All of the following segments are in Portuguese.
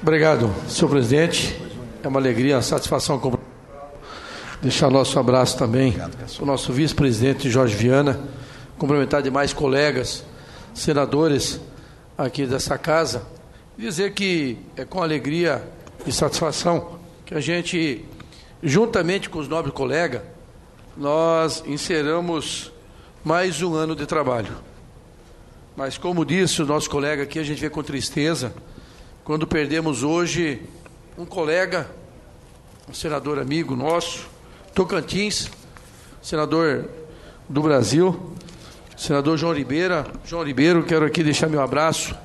Obrigado, senhor presidente. É uma alegria, uma satisfação deixar nosso abraço também para o nosso vice-presidente Jorge Viana, cumprimentar demais colegas, senadores aqui dessa casa, dizer que é com alegria e satisfação que a gente, juntamente com os nobres colegas, nós encerramos mais um ano de trabalho. Mas, como disse o nosso colega aqui, a gente vê com tristeza quando perdemos hoje um colega, um senador amigo nosso, Tocantins, senador do Brasil, senador João Ribeiro. João Ribeiro, quero aqui deixar meu abraço,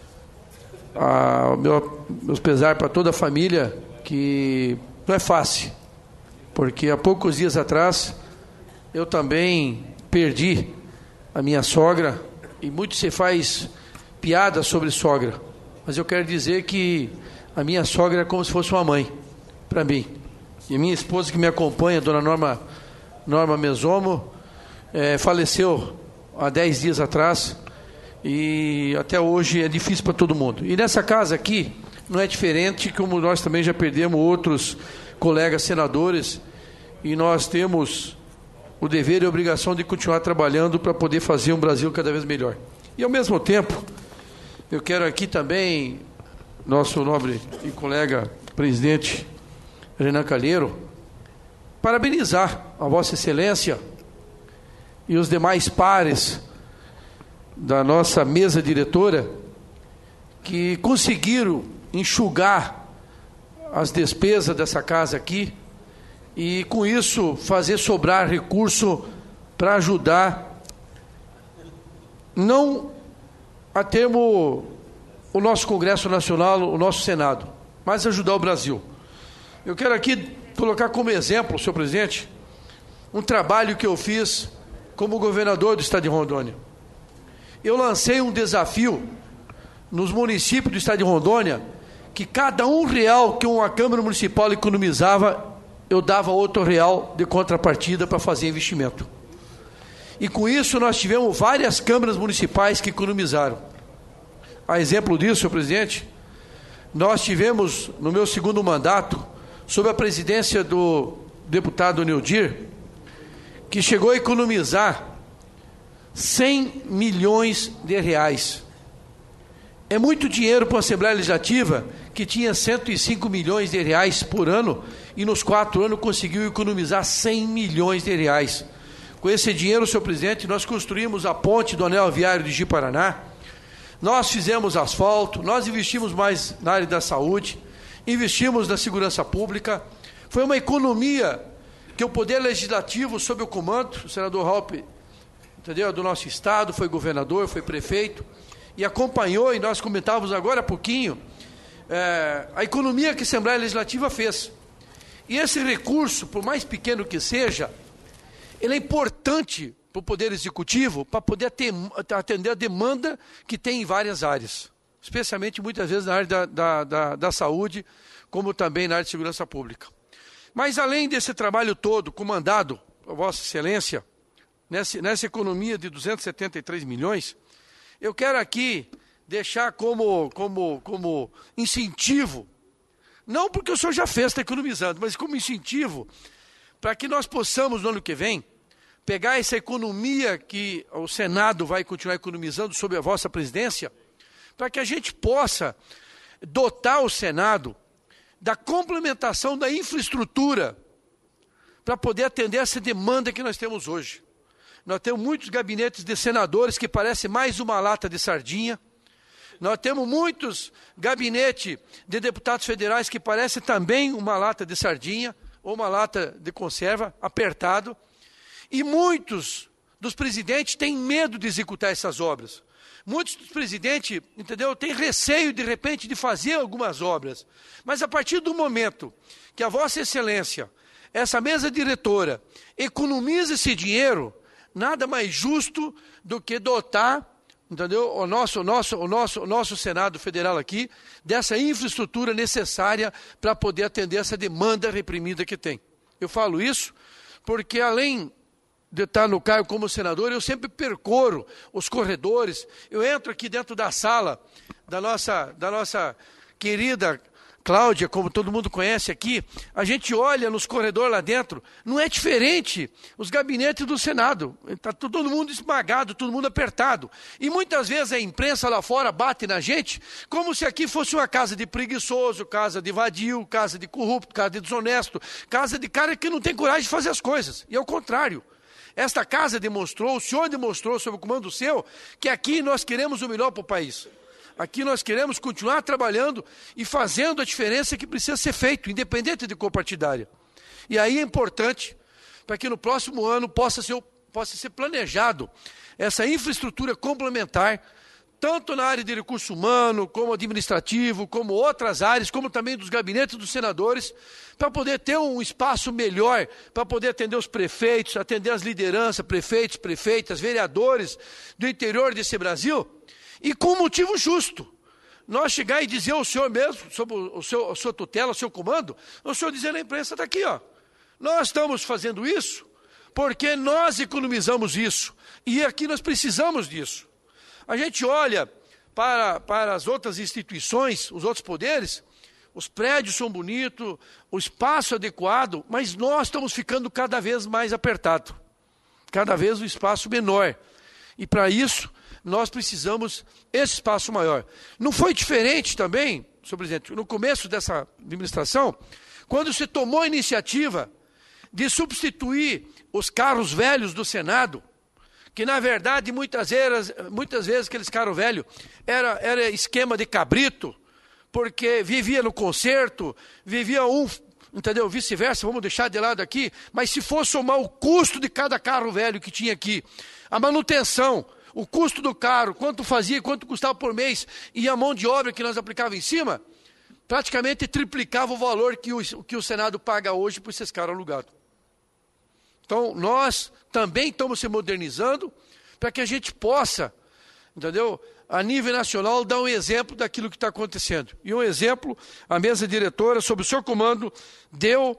meus pesar para toda a família, que não é fácil, porque há poucos dias atrás eu também perdi a minha sogra, e muito se faz piada sobre sogra, mas eu quero dizer que a minha sogra é como se fosse uma mãe para mim. E a minha esposa que me acompanha, dona Norma Mesomo, faleceu há 10 dias atrás, e até hoje é difícil para todo mundo. E nessa casa aqui não é diferente, como nós também já perdemos outros colegas senadores, e nós temos o dever e a obrigação de continuar trabalhando para poder fazer um Brasil cada vez melhor. E ao mesmo tempo, eu quero aqui também, nosso nobre e colega presidente Renan Calheiro, parabenizar a Vossa Excelência e os demais pares da nossa mesa diretora que conseguiram enxugar as despesas dessa casa aqui e, com isso, fazer sobrar recurso para ajudar não a termos o nosso Congresso Nacional, o nosso Senado, mas ajudar o Brasil. Eu quero aqui colocar como exemplo, senhor presidente, um trabalho que eu fiz como governador do estado de Rondônia. Eu lancei um desafio nos municípios do estado de Rondônia, que cada R$1 que uma Câmara Municipal economizava, eu dava R$8 de contrapartida para fazer investimento. E com isso nós tivemos várias câmaras municipais que economizaram. A exemplo disso, senhor presidente, nós tivemos, no meu segundo mandato, sob a presidência do deputado Neudir, que chegou a economizar R$100 milhões. É muito dinheiro para uma Assembleia Legislativa que tinha R$105 milhões por ano, e nos 4 anos conseguiu economizar R$100 milhões. Com esse dinheiro, senhor presidente, nós construímos a ponte do anel viário de Ji-Paraná, nós fizemos asfalto, nós investimos mais na área da saúde, investimos na segurança pública. Foi uma economia que o Poder Legislativo, sob o comando, o senador Halpe, entendeu, do nosso estado, foi governador, foi prefeito, e acompanhou, e nós comentávamos agora há pouquinho, a economia que a Assembleia Legislativa fez. E esse recurso, por mais pequeno que seja, ele é importante para o Poder Executivo para poder atender a demanda que tem em várias áreas, especialmente muitas vezes na área da saúde, como também na área de segurança pública. Mas além desse trabalho todo comandado por Vossa Excelência, nessa economia de 273 milhões, eu quero aqui deixar como incentivo, não porque o senhor já fez, está economizando, mas como incentivo, para que nós possamos, no ano que vem, pegar essa economia que o Senado vai continuar economizando sob a vossa presidência, para que a gente possa dotar o Senado da complementação da infraestrutura para poder atender essa demanda que nós temos hoje. Nós temos muitos gabinetes de senadores que parecem mais uma lata de sardinha. Nós temos muitos gabinetes de deputados federais que parecem também uma lata de sardinha ou uma lata de conserva, apertado. E muitos dos presidentes têm medo de executar essas obras. Muitos dos presidentes, entendeu, têm receio, de repente, de fazer algumas obras. Mas a partir do momento que a Vossa Excelência, essa mesa diretora, economiza esse dinheiro, nada mais justo do que dotar, entendeu, o nosso Senado Federal aqui, dessa infraestrutura necessária para poder atender essa demanda reprimida que tem. Eu falo isso porque, além de estar no cargo como senador, eu sempre percorro os corredores, eu entro aqui dentro da sala da nossa querida Cláudia, como todo mundo conhece aqui, a gente olha nos corredores lá dentro, não é diferente os gabinetes do Senado. Está todo mundo esmagado, todo mundo apertado. E muitas vezes a imprensa lá fora bate na gente como se aqui fosse uma casa de preguiçoso, casa de vadio, casa de corrupto, casa de desonesto, casa de cara que não tem coragem de fazer as coisas. E é o contrário. Esta casa demonstrou, o senhor demonstrou, sob o comando seu, que aqui nós queremos o melhor para o país. Aqui nós queremos continuar trabalhando e fazendo a diferença que precisa ser feito, independente de cor partidária. E aí é importante para que no próximo ano possa ser planejado essa infraestrutura complementar, tanto na área de recurso humano, como administrativo, como outras áreas, como também dos gabinetes dos senadores, para poder ter um espaço melhor, para poder atender os prefeitos, atender as lideranças, prefeitos, prefeitas, vereadores do interior desse Brasil, e com motivo justo. Nós chegar e dizer ao senhor mesmo, sob a sua tutela, o seu comando, o senhor dizer na imprensa, está aqui, ó. Nós estamos fazendo isso porque nós economizamos isso. E aqui nós precisamos disso. A gente olha para as outras instituições, os outros poderes, os prédios são bonitos, o espaço é adequado, mas nós estamos ficando cada vez mais apertado. Cada vez o espaço menor. E para isso, nós precisamos esse espaço maior. Não foi diferente também, senhor presidente, no começo dessa administração, quando se tomou a iniciativa de substituir os carros velhos do Senado, que na verdade muitas vezes aqueles carros velhos era esquema de cabrito, porque vivia no concerto, vivia entendeu? Vice-versa, vamos deixar de lado aqui, mas se for somar o custo de cada carro velho que tinha aqui, a manutenção, o custo do carro, quanto fazia, quanto custava por mês, e a mão de obra que nós aplicávamos em cima, praticamente triplicava o valor que o Senado paga hoje por esses carros alugados. Então, nós também estamos se modernizando para que a gente possa, entendeu, a nível nacional, dar um exemplo daquilo que está acontecendo. E um exemplo, a mesa diretora, sob o seu comando, deu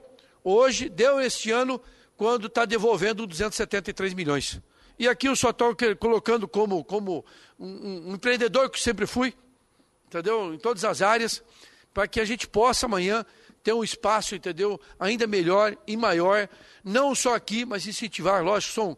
este ano, quando está devolvendo 273 milhões. E aqui eu só estou colocando como um empreendedor que sempre fui, entendeu? Em todas as áreas, para que a gente possa amanhã ter um espaço, entendeu? Ainda melhor e maior, não só aqui, mas incentivar, lógico,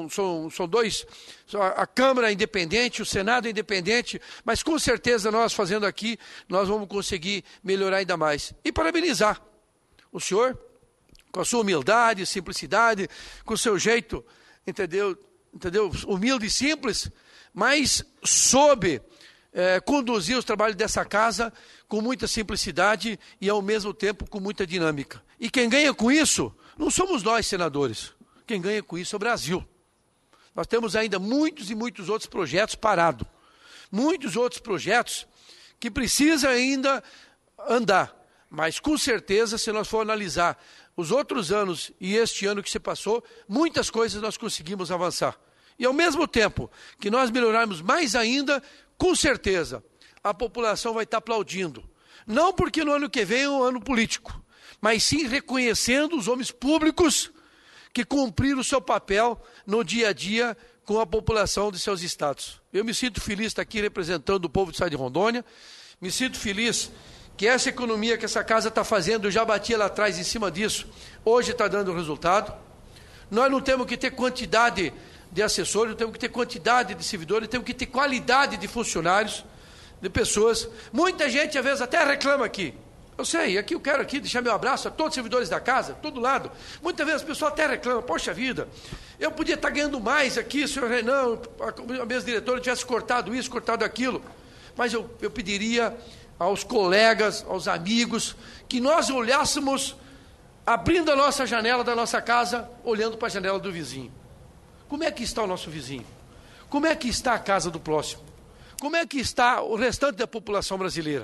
são dois, a Câmara é independente, o Senado é independente, mas com certeza nós fazendo aqui, nós vamos conseguir melhorar ainda mais. E parabenizar o senhor, com a sua humildade, simplicidade, com o seu jeito, entendeu, humilde e simples, mas soube conduzir os trabalhos dessa casa com muita simplicidade e ao mesmo tempo com muita dinâmica. E quem ganha com isso, não somos nós senadores, quem ganha com isso é o Brasil. Nós temos ainda muitos e muitos outros projetos parados, muitos outros projetos que precisam ainda andar, mas com certeza se nós for analisar os outros anos e este ano que se passou, muitas coisas nós conseguimos avançar. E ao mesmo tempo que nós melhorarmos mais ainda, com certeza, a população vai estar aplaudindo. Não porque no ano que vem é um ano político, mas sim reconhecendo os homens públicos que cumpriram o seu papel no dia a dia com a população de seus estados. Eu me sinto feliz de estar aqui representando o povo do estado de Rondônia, me sinto feliz que essa economia que essa casa está fazendo, eu já batia lá atrás em cima disso, hoje está dando resultado. Nós não temos que ter quantidade de assessores, temos que ter quantidade de servidores, temos que ter qualidade de funcionários, de pessoas. Muita gente às vezes até reclama aqui. Eu sei, aqui eu quero deixar meu abraço a todos os servidores da casa, todo lado. Muitas vezes as pessoas até reclamam, poxa vida, eu podia estar ganhando mais aqui, senhor Renan, a mesa diretora tivesse cortado isso, cortado aquilo. Mas eu pediria aos colegas, aos amigos, que nós olhássemos, abrindo a nossa janela da nossa casa, olhando para a janela do vizinho. Como é que está o nosso vizinho? Como é que está a casa do próximo? Como é que está o restante da população brasileira?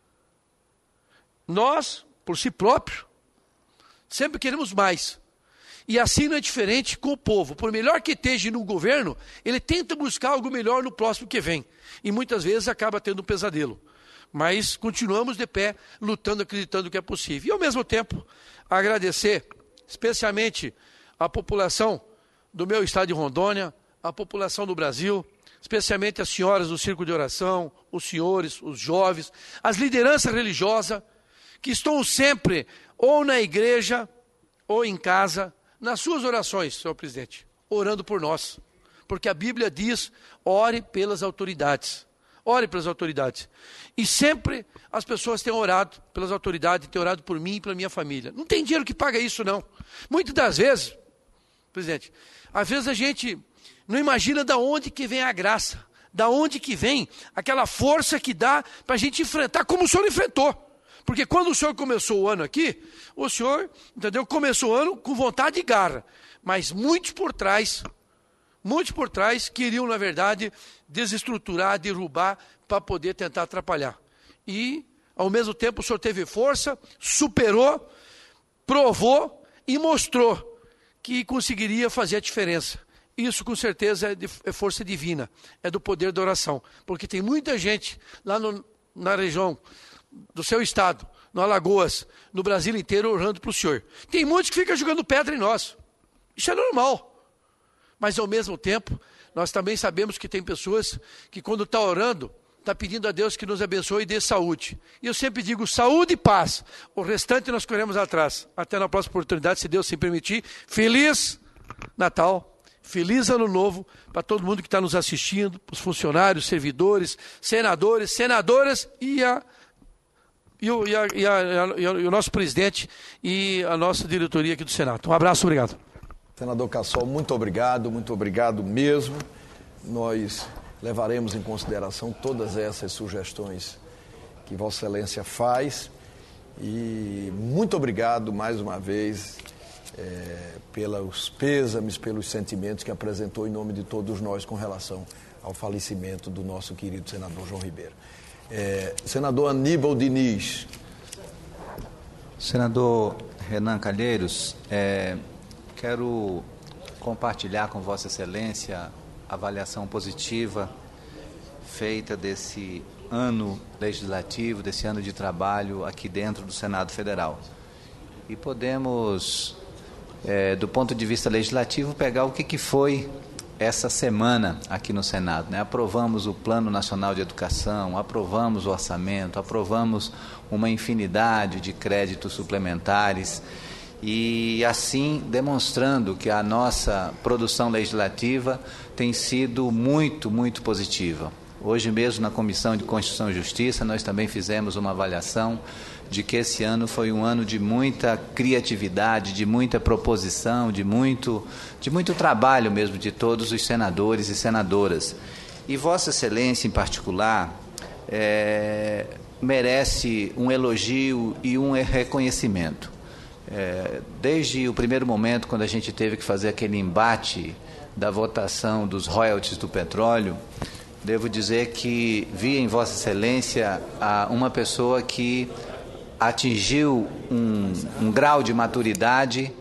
Nós, por si próprio, sempre queremos mais. E assim não é diferente com o povo. Por melhor que esteja no governo, ele tenta buscar algo melhor no próximo que vem. E muitas vezes acaba tendo um pesadelo. Mas continuamos de pé, lutando, acreditando que é possível. E ao mesmo tempo, agradecer especialmente a população do meu estado de Rondônia, a população do Brasil, especialmente as senhoras do Círculo de Oração, os senhores, os jovens, as lideranças religiosas, que estão sempre ou na igreja ou em casa, nas suas orações, senhor presidente, orando por nós. Porque a Bíblia diz, ore pelas autoridades. Ore pelas autoridades. E sempre as pessoas têm orado pelas autoridades, têm orado por mim e pela minha família. Não tem dinheiro que paga isso, não. Muitas das vezes, presidente, às vezes a gente não imagina de onde que vem a graça, da onde que vem aquela força que dá para a gente enfrentar, como o senhor enfrentou. Porque quando o senhor começou o ano aqui, o senhor, entendeu, começou o ano com vontade e garra. Mas muitos por trás queriam, na verdade, desestruturar, derrubar, para poder tentar atrapalhar. E, ao mesmo tempo, o senhor teve força, superou, provou e mostrou que conseguiria fazer a diferença. Isso, com certeza, é força divina, é do poder da oração. Porque tem muita gente lá na região do seu estado, no Alagoas, no Brasil inteiro, orando para o senhor. Tem muitos que ficam jogando pedra em nós. Isso é normal. Mas, ao mesmo tempo, nós também sabemos que tem pessoas que, quando está orando, está pedindo a Deus que nos abençoe e dê saúde. E eu sempre digo, saúde e paz. O restante nós corremos atrás. Até na próxima oportunidade, se Deus se permitir. Feliz Natal, feliz Ano Novo, para todo mundo que está nos assistindo, os funcionários, servidores, senadores, senadoras e o nosso presidente e a nossa diretoria aqui do Senado. Um abraço, obrigado. Senador Cassol, muito obrigado mesmo. Nós levaremos em consideração todas essas sugestões que Vossa Excelência faz e muito obrigado mais uma vez pelos pêsames, pelos sentimentos que apresentou em nome de todos nós com relação ao falecimento do nosso querido senador João Ribeiro. Senador Aníbal Diniz. Senador Renan Calheiros, quero compartilhar com Vossa Excelência a avaliação positiva feita desse ano legislativo, desse ano de trabalho aqui dentro do Senado Federal. E podemos, do ponto de vista legislativo, pegar o que foi essa semana aqui no Senado, né? Aprovamos o Plano Nacional de Educação, aprovamos o orçamento, aprovamos uma infinidade de créditos suplementares, e assim demonstrando que a nossa produção legislativa tem sido muito, muito positiva. Hoje mesmo na Comissão de Constituição e Justiça nós também fizemos uma avaliação de que esse ano foi um ano de muita criatividade, de muita proposição, de muito trabalho mesmo de todos os senadores e senadoras. E Vossa Excelência em particular merece um elogio e um reconhecimento. Desde o primeiro momento, quando a gente teve que fazer aquele embate da votação dos royalties do petróleo, devo dizer que vi em Vossa Excelência uma pessoa que atingiu um grau de maturidade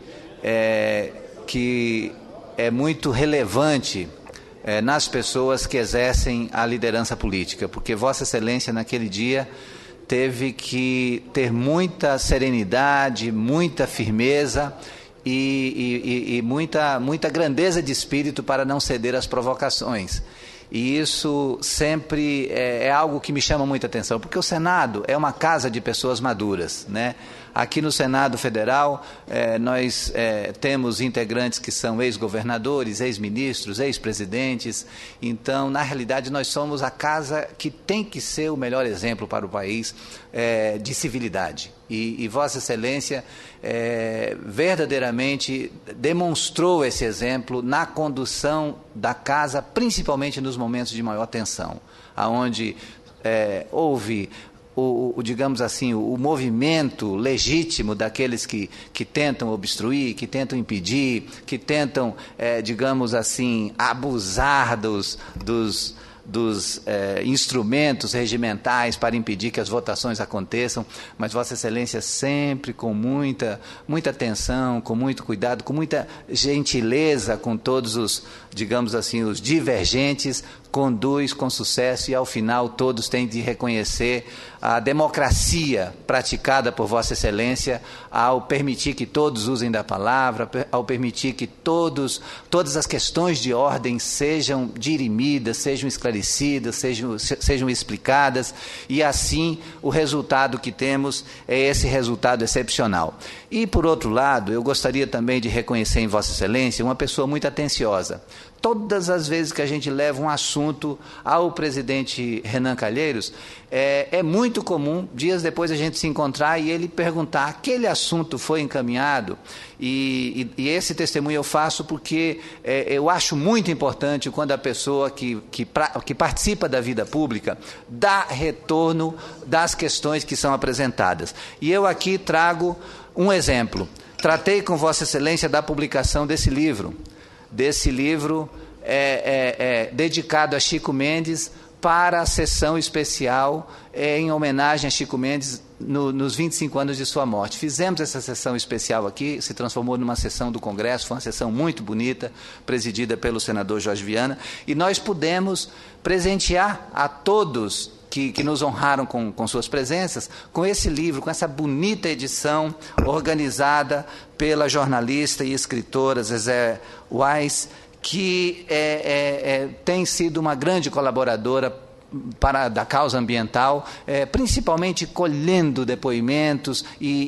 que é muito relevante nas pessoas que exercem a liderança política, porque Vossa Excelência naquele dia teve que ter muita serenidade, muita firmeza e muita grandeza de espírito para não ceder às provocações. E isso sempre é algo que me chama muita atenção, porque o Senado é uma casa de pessoas maduras, né? Aqui no Senado Federal, nós temos integrantes que são ex-governadores, ex-ministros, ex-presidentes. Então, na realidade, nós somos a casa que tem que ser o melhor exemplo para o país de civilidade. E Vossa Excelência verdadeiramente demonstrou esse exemplo na condução da casa, principalmente nos momentos de maior tensão, onde houve digamos assim, o movimento legítimo daqueles que tentam obstruir, que tentam impedir, que tentam, digamos assim, abusar dos instrumentos regimentais para impedir que as votações aconteçam, mas Vossa Excelência sempre com muita atenção, com muito cuidado, com muita gentileza com todos os, digamos assim, os divergentes, conduz com sucesso e, ao final, todos têm de reconhecer a democracia praticada por Vossa Excelência ao permitir que todos usem da palavra, ao permitir que todas as questões de ordem sejam dirimidas, sejam esclarecidas, sejam explicadas, e assim o resultado que temos é esse resultado excepcional. E, por outro lado, eu gostaria também de reconhecer em Vossa Excelência uma pessoa muito atenciosa. Todas as vezes que a gente leva um assunto ao presidente Renan Calheiros, é muito comum, dias depois, a gente se encontrar e ele perguntar: aquele assunto foi encaminhado? E esse testemunho eu faço porque eu acho muito importante quando a pessoa que participa da vida pública dá retorno das questões que são apresentadas. E eu aqui trago um exemplo. Tratei com Vossa Excelência da publicação desse livro dedicado a Chico Mendes, para a sessão especial em homenagem a Chico Mendes nos 25 anos de sua morte. Fizemos essa sessão especial aqui, se transformou numa sessão do Congresso, foi uma sessão muito bonita, presidida pelo senador Jorge Viana, e nós pudemos presentear a todos que nos honraram com suas presenças, com esse livro, com essa bonita edição organizada pela jornalista e escritora Zezé Weiss, que tem sido uma grande colaboradora da causa ambiental, principalmente colhendo depoimentos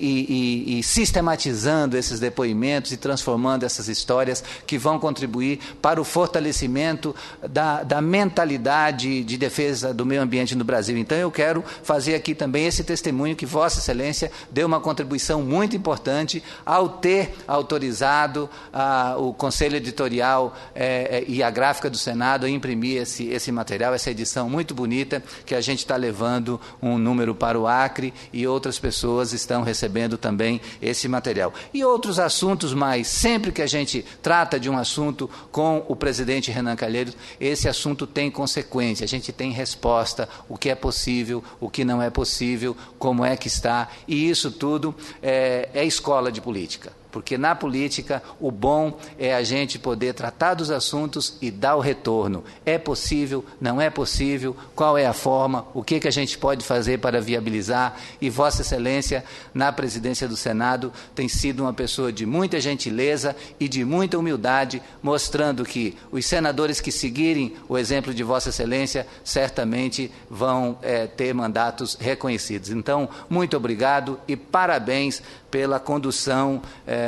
e sistematizando esses depoimentos e transformando essas histórias que vão contribuir para o fortalecimento da mentalidade de defesa do meio ambiente no Brasil. Então eu quero fazer aqui também esse testemunho que Vossa Excelência deu uma contribuição muito importante ao ter autorizado o Conselho Editorial e a Gráfica do Senado a imprimir esse material, essa edição muito bonita, que a gente está levando um número para o Acre e outras pessoas estão recebendo também esse material. E outros assuntos mais. Sempre que a gente trata de um assunto com o presidente Renan Calheiros, esse assunto tem consequência, a gente tem resposta, o que é possível, o que não é possível, como é que está, e isso tudo é escola de política. Porque na política o bom é a gente poder tratar dos assuntos e dar o retorno. É possível, não é possível, qual é a forma, o que a gente pode fazer para viabilizar, e Vossa Excelência, na presidência do Senado, tem sido uma pessoa de muita gentileza e de muita humildade, mostrando que os senadores que seguirem o exemplo de Vossa Excelência certamente vão ter mandatos reconhecidos. Então, muito obrigado e parabéns pela condução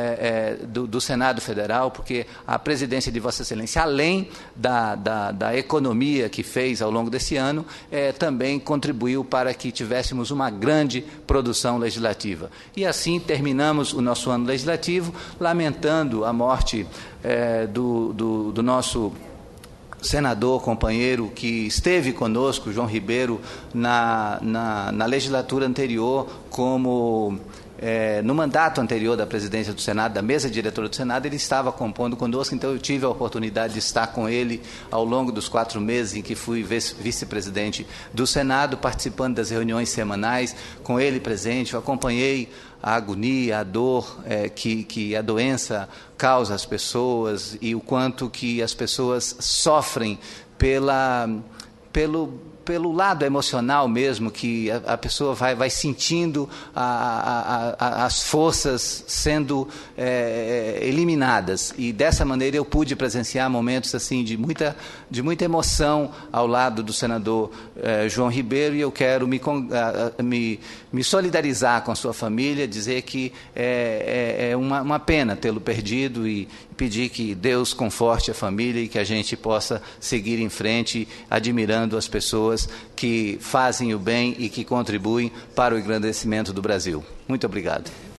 do Senado Federal, porque a presidência de Vossa Excelência, além da economia que fez ao longo desse ano, também contribuiu para que tivéssemos uma grande produção legislativa. E assim terminamos o nosso ano legislativo, lamentando a morte do nosso senador, companheiro, que esteve conosco, João Ribeiro, na legislatura anterior, no mandato anterior da presidência do Senado, da mesa diretora do Senado, ele estava compondo conosco, então eu tive a oportunidade de estar com ele ao longo dos 4 meses em que fui vice-presidente do Senado, participando das reuniões semanais, com ele presente. Eu acompanhei a agonia, a dor que a doença causa às pessoas e o quanto que as pessoas sofrem pelo lado emocional mesmo, que a pessoa vai sentindo as forças sendo eliminadas. E dessa maneira eu pude presenciar momentos assim de muita emoção ao lado do senador João Ribeiro, e eu quero me solidarizar com a sua família, dizer que é uma pena tê-lo perdido e pedir que Deus conforte a família e que a gente possa seguir em frente admirando as pessoas que fazem o bem e que contribuem para o engrandecimento do Brasil. Muito obrigado.